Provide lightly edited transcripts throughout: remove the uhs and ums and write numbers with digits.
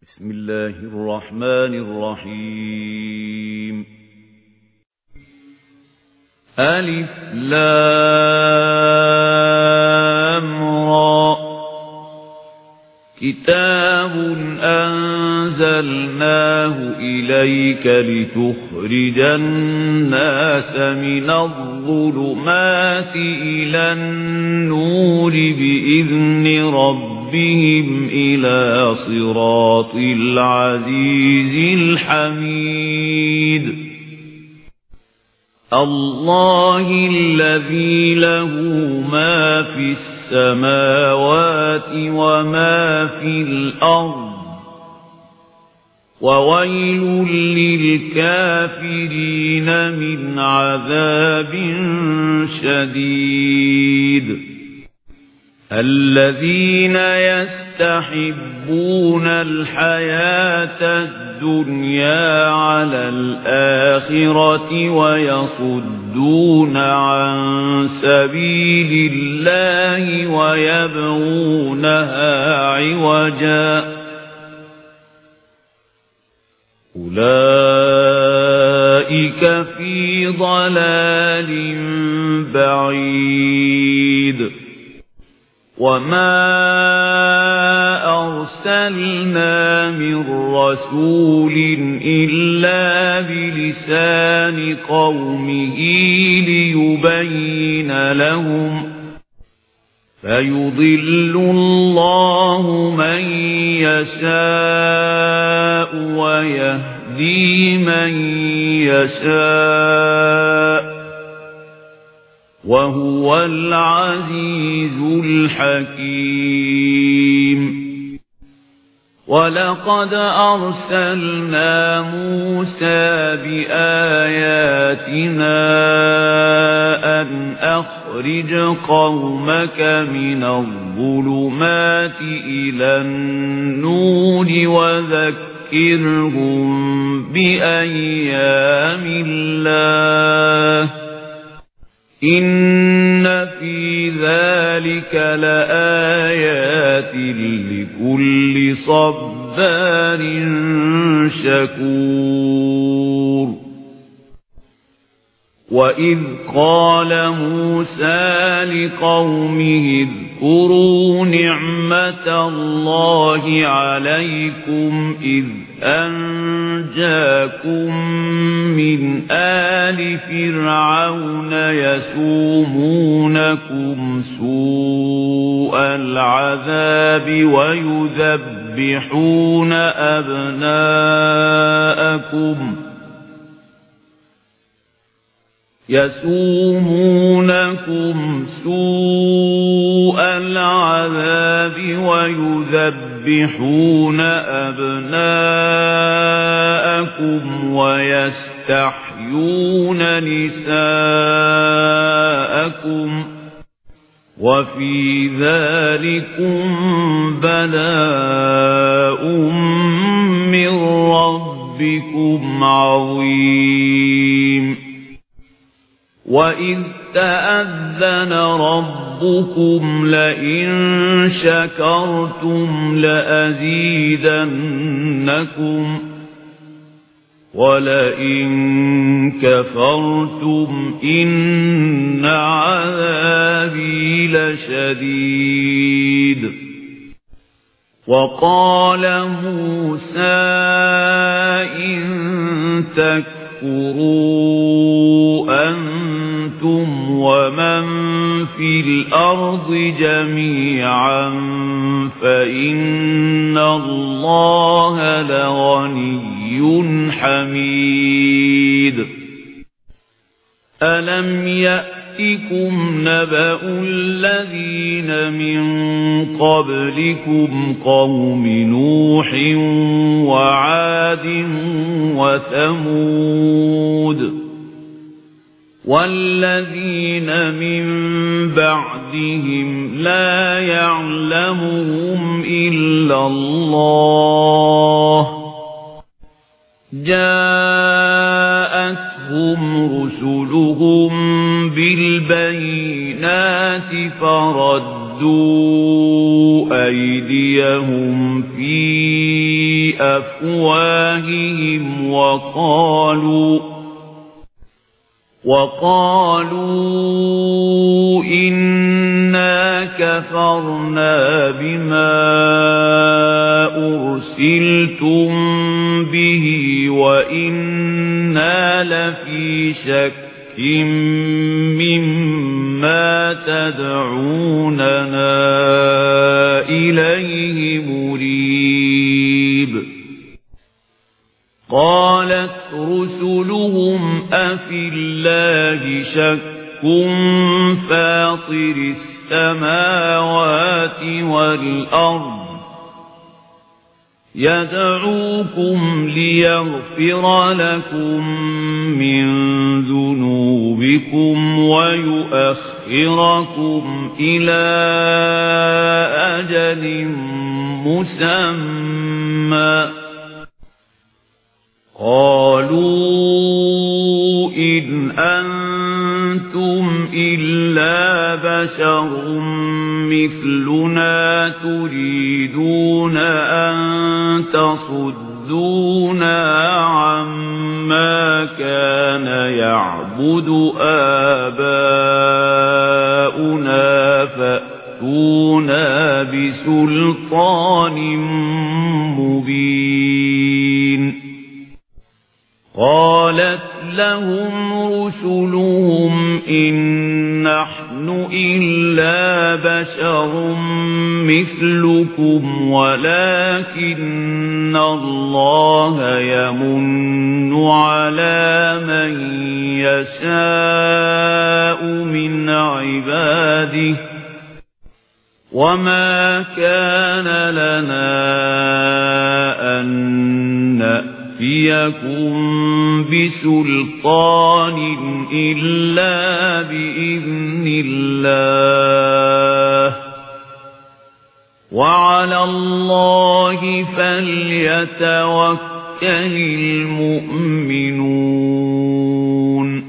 بسم الله الرحمن الرحيم ألف لام را كتاب أنزلناه إليك لتخرج الناس من الظلمات إلى النور بإذن ربهم إلى صراط العزيز الحميد الله الذي له ما في السماوات وما في الأرض وويل للكافرين من عذاب شديد الذين يستحبون الحياة الدنيا على الآخرة ويصدون عن سبيل الله ويبغونها عوجا أولئك في ضلال بعيد وما أرسلنا من رسول إلا بلسان قومه ليبين لهم فيضل الله من يشاء ويهدي من يشاء وهو العزيز الحكيم ولقد أرسلنا موسى بآياتنا أن أخرج قومك من الظلمات إلى النور وذكرهم بأيام الله إن في ذلك لآيات لكل صبار شكور وإذ قال موسى لقومه اذكروا نعمة الله عليكم إذ أنجاكم من آل فرعون يسومونكم سوء العذاب ويذبحون أبناءكم ويستحيون نساءكم وفي ذلكم بلاء من ربكم عظيم وإذ تأذن ربكم لئن شكرتم لأزيدنكم ولئن كفرتم إن عذابي لشديد وقال موسى إن تكفروا أنتم ومن في الأرض جميعا فإن الله لغني حميد ألم يأتكم نبأ الذين من قبلكم قوم نوح وعاد وثمود والذين من بعدهم لا يعلمهم إلا الله جاءتهم رسلهم بالبينات فردوا أيديهم في بأفواههم وقالوا إنا كفرنا بما أرسلتم به وإنا لفي شك مما تدعوننا إليه مريب قالت رسلهم أفي الله شك فاطر السماوات والأرض يدعوكم ليغفر لكم من ذنوبكم ويؤخركم إلى أجل مسمى قالوا إن أنتم إلا بشر مثلنا تريدون أن تصدونا عما كان يعبد آباؤنا فأتونا بسلطان مبين قالت لهم رسلهم إن نحن إلا بشر مثلكم ولكن الله يمن على من يشاء من عباده وما كان لنا أن نأتيكم بسلطان إلا بإذن الله وعلى الله فليتوكل المؤمنون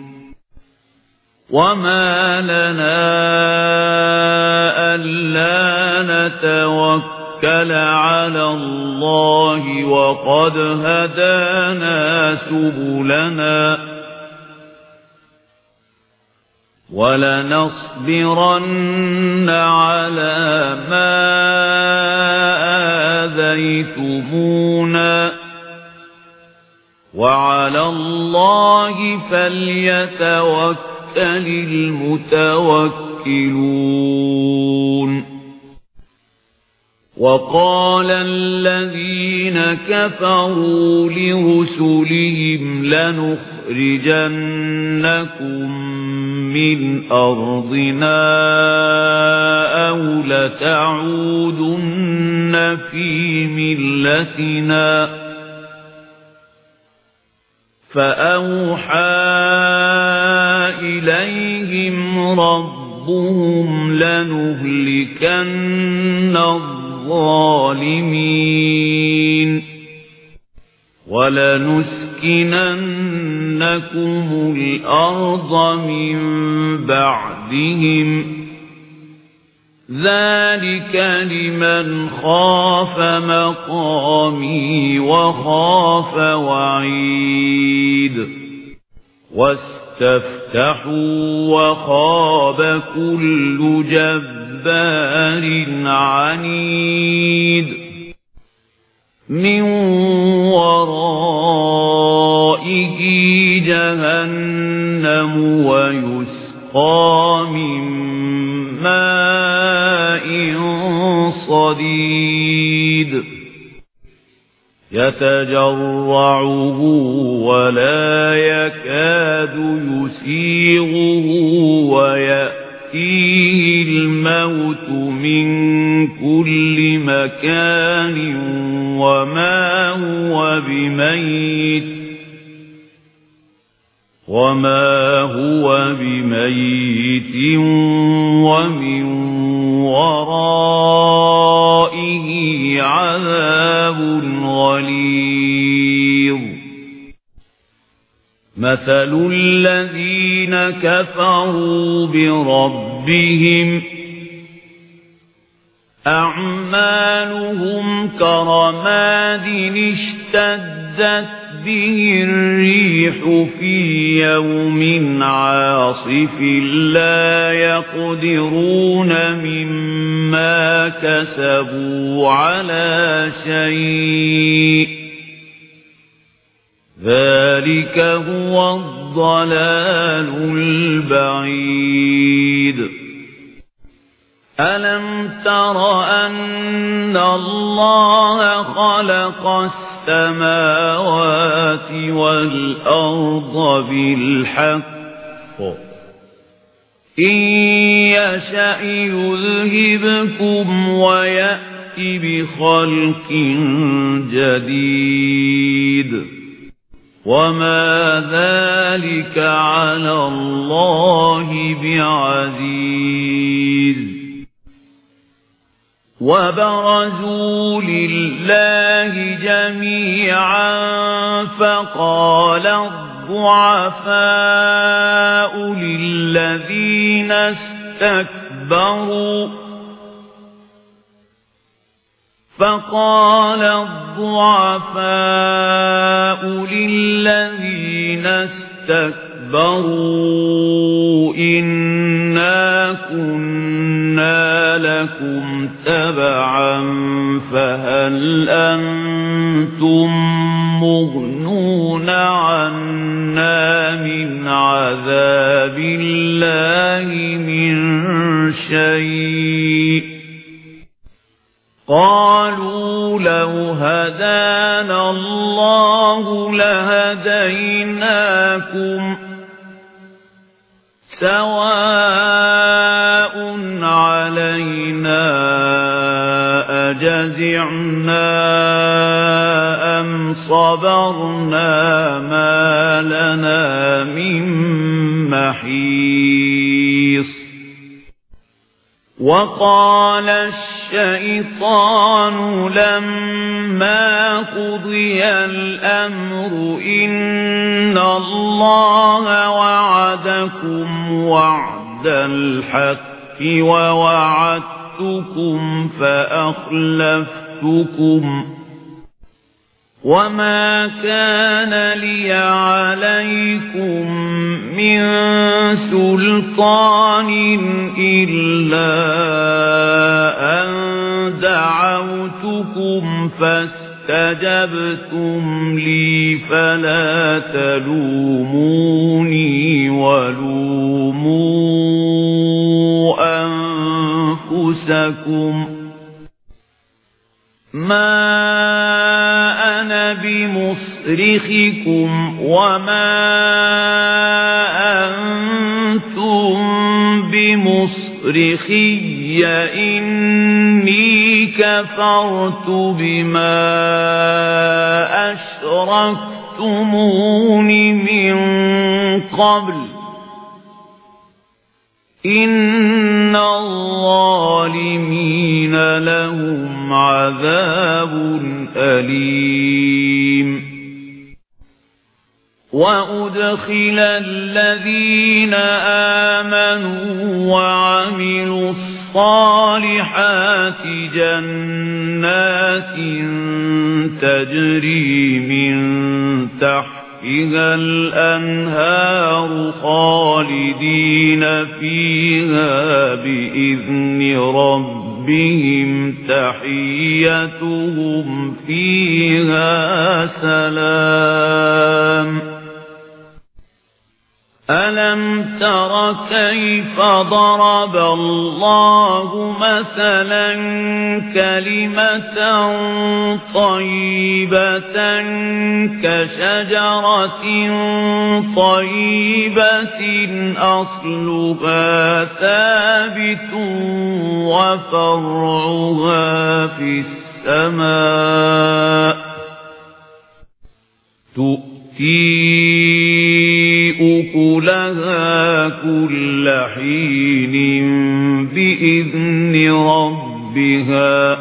وما لنا ألا نتوكل على الله وقد هدانا سبلنا ولنصبرن على ما آذيتمونا وعلى الله فليتوكل المتوكلون وقال الذين كفروا لرسلهم لنخرجنكم من أرضنا أو لتعودن في ملتنا فأوحى إليهم ربهم لنهلكن الظالمين ولنسكننكم الأرض من بعدهم ذلك لمن خاف مقامي وخاف وعيد واستفتحوا وخاب كل جبار عنيد من ورائه جهنم ويسقى من ماء صديد يتجرعه ولا يكاد يسيغه ويأتيه الموت من كل مكان وما هو بميت ومن ورائه عذاب غليظ مثل الذين كفروا بربهم أعمالهم كرماد اشتدت به الريح في يوم عاصف لا يقدرون مما كسبوا على شيء ذلك هو الضلال البعيد ألم تر أن الله خلق السماوات والأرض بالحق إن يشأ يذهبكم ويأت بخلق جديد وما ذلك على الله بعزيز وبرزوا لله جميعا فقال الضعفاء للذين استكبروا إنا كنا لكم تبعا فهل أنتم مغنون عنا من عذاب الله من شيء قالوا لو هدانا الله لهديناكم سواء علينا أجزعنا أم صبرنا ما لنا من محيص وقال الشيطان لما قضي الأمر إن الله وعدكم وعد الحق ووعدتكم فأخلفتكم وما كان لي عليكم من سلطان إلا أن دعوتكم فاستجبتم لي فلا تلوموني ولوموا أنفسكم ما أنا بمصرخكم وما أنتم بمصرخي إني كفرت بما أشركتمون من قبل إن الظالمين لهم عذاب أليم وأدخل الذين آمنوا وعملوا الصالحات جنات تجري من تحتها الأنهار خالدين فيها بإذن ربهم تحيتهم فيها سلام ألم تر كيف ضرب الله مثلا كلمة طيبة كشجرة طيبة أصلها ثابت وفرعها في السماء تؤتي أكلها كل حين بإذن ربها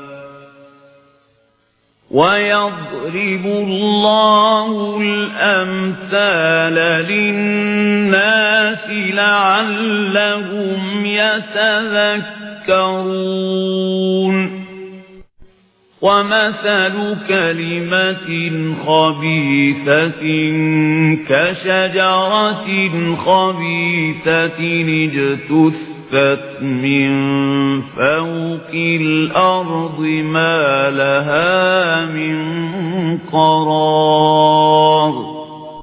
ويضرب الله الأمثال للناس لعلهم يتذكرون تذكرون ومثل كلمة خبيثة كشجرة خبيثة اجتثت من فوق الأرض ما لها من قرار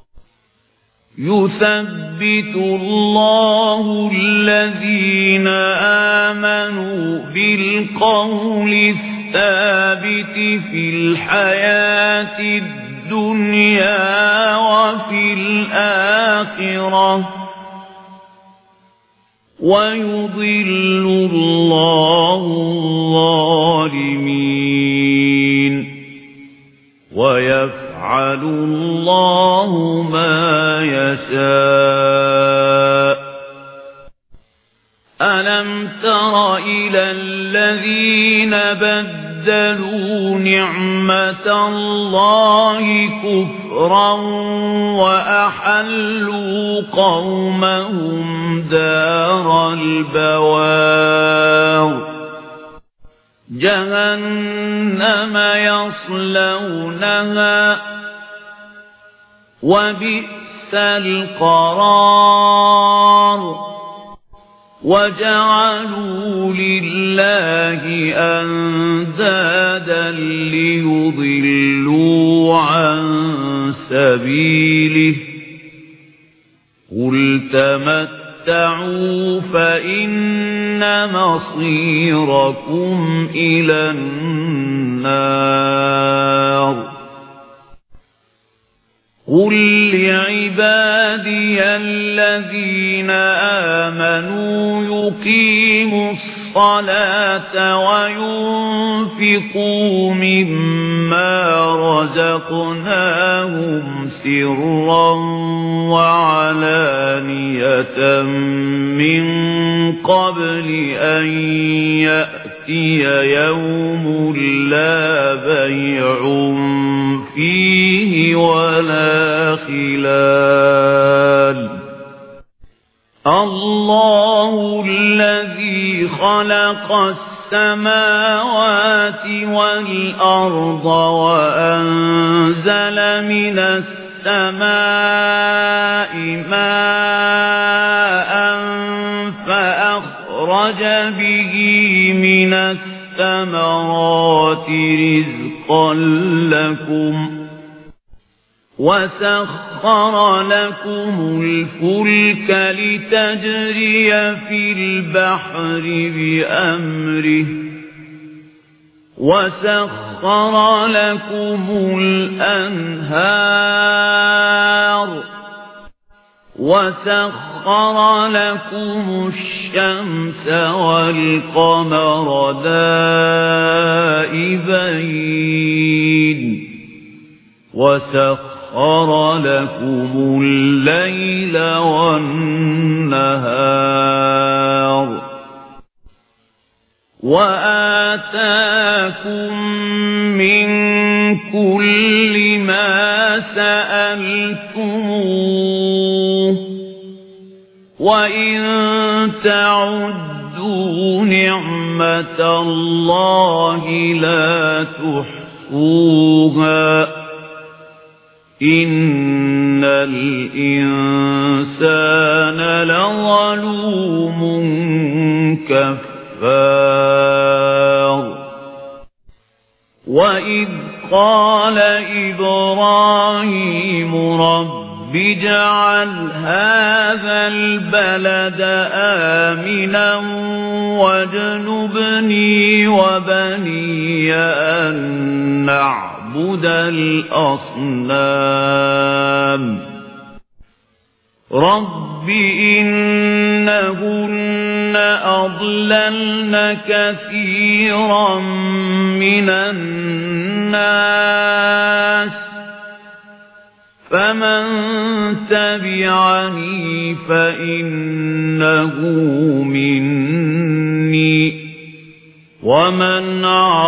يثبت الله الذين آمنوا بالقول الثابت في الحياة الدنيا وفي الآخرة ويضل الله الظالمين ويفعل الله ما يشاء ألم تر إلى الذين بدلوا نعمة الله كفرا وأحلوا قومهم دار البوار جهنم يصلونها وبئس القرار وجعلوا لله أندادا ليضلوا عن سبيله قل تمتعوا فإن مصيركم إلى النار قل لعبادي الذين آمنوا يقيموا الصلاة وينفقوا مما رزقناهم سرا وعلانية من قبل أن يأتي يوم لا بيع فيه ولا خلال الله الذي خلق السماوات والأرض وأنزل من السماء ماء فأخرج به من الثمرات رزقا لكم وسخر لكم الفلك لتجري في البحر بأمره وسخر لكم الأنهار وسخر لكم الشمس والقمر دائبين وسخر لكم الليل والنهار وآتاكم من كل ما سألتموه وإن تعدوا نعمة الله لا تحصوها إن الإنسان لظلوم كفار وإذ قال إبراهيم رب اجعل هذا البلد آمنا واجنبني وبني أن نعبد الأصنام رب إنهن أضللن كثيرا من الناس فمن تبعني فإنه مني ومن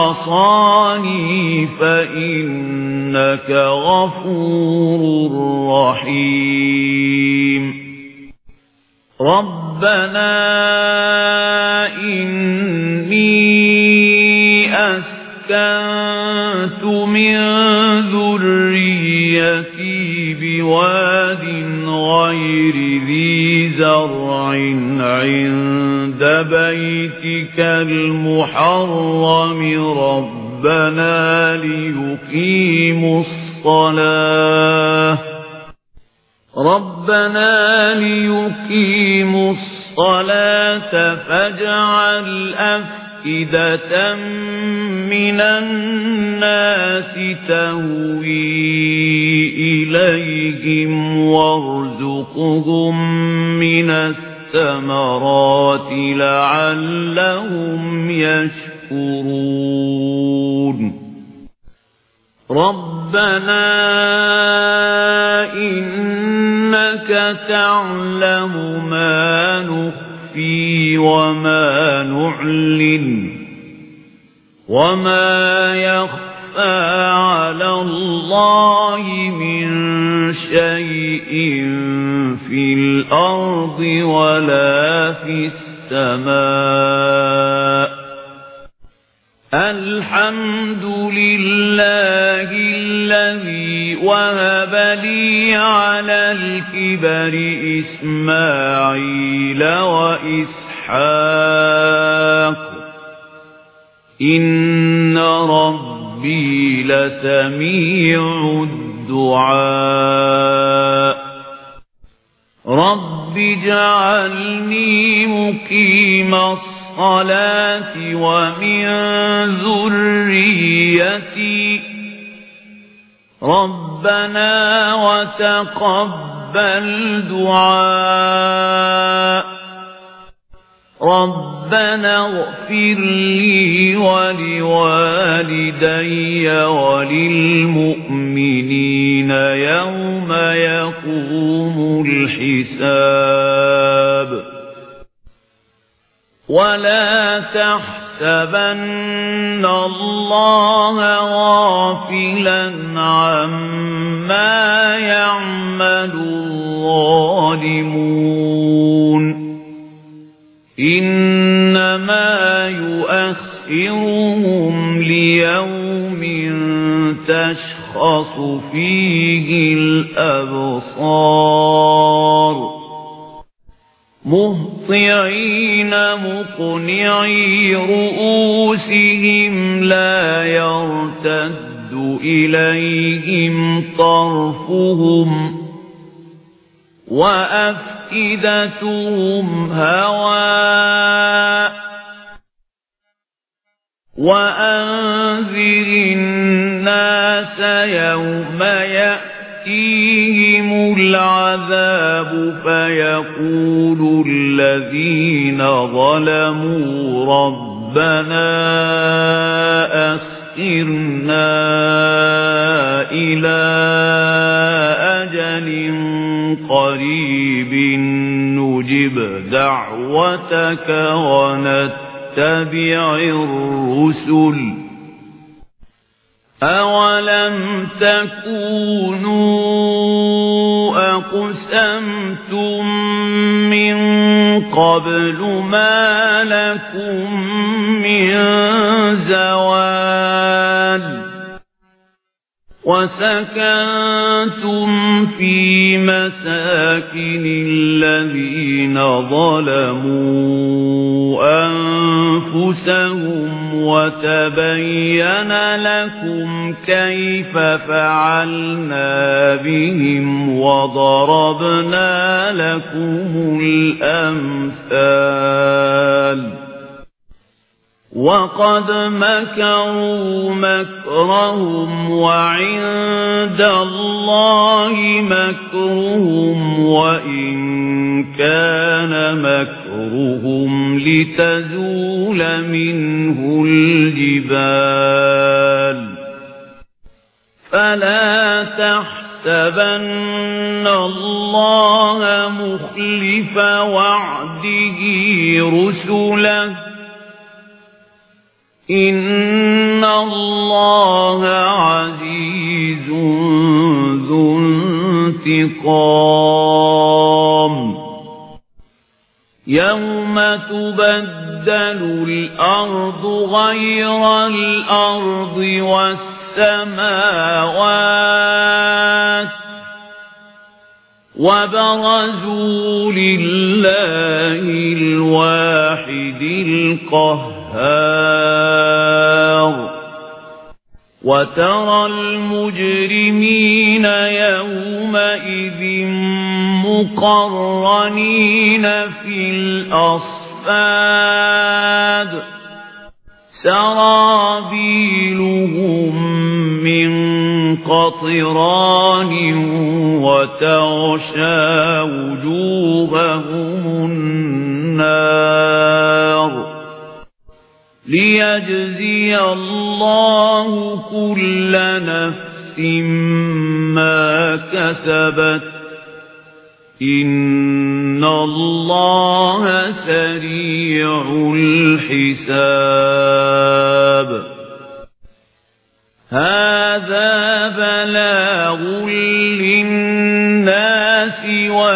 عصاني فإنك غفور رحيم ربنا إني أسكنت من ذريتي بواد غير ذي زرع عند بيتك المحرم ربنا ليقيموا الصلاة فاجعل أفئدة من الناس تهوي إليهم وارزقهم من الثمرات لعلهم يشكرون ربنا إنك تعلم ما نخفي وما نعلن وما يخفى على الله من شيء في الأرض ولا في السماء الحمد لله الذي وهب لي على الكبر إسماعيل وإسحاق إن ربي لسميع الدعاء رب اجعلني مقيم الصلاة ومن ذريتي ربنا وتقبل دعاء ربنا اغفر لي ولوالدي وللمؤمنين يوم يقوم الحساب ولا تحسبن الله غافلا عما يعمل الظالمون إنما يؤخرهم ليوم تشخص فيه الأبصار مهطعين مقنعي رؤوسهم لا يرتد إليهم طرفهم وأفئدتهم هواء وأنذر الناس يوم يأتيهم العذاب فيقول الذين ظلموا ربنا أخرنا إلى أجل قريب نجب دعوتك ونتبع الرسل أولم تكونوا أقسمتم من قبل ما لكم من زوال وسكنتم في مساكن الذين ظلموا أنفسهم وتبين لكم كيف فعلنا بهم وضربنا لكم الأمثال وقد مكروا مكرهم وعند الله مكرهم وإن كان مكرهم لتزول منه الجبال فلا تحسبن الله مخلف وعده رسله إن الله عزيز ذو انتقام يوم تبدل الأرض غير الأرض والسماوات وبرزوا لله الواحد القهار وترى المجرمين يومئذ مقرنين في الأصفاد سرابيلهم من قطران وتغشى وجوههم النار ليجزي الله كل نفس ما كسبت إن الله سريع الحساب هذا بلاغ للناس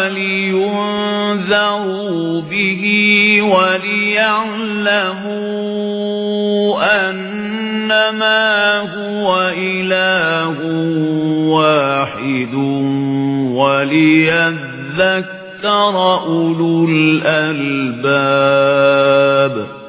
ولينذروا به وليعلموا أنما هو إله واحد وليذكر أولو الألباب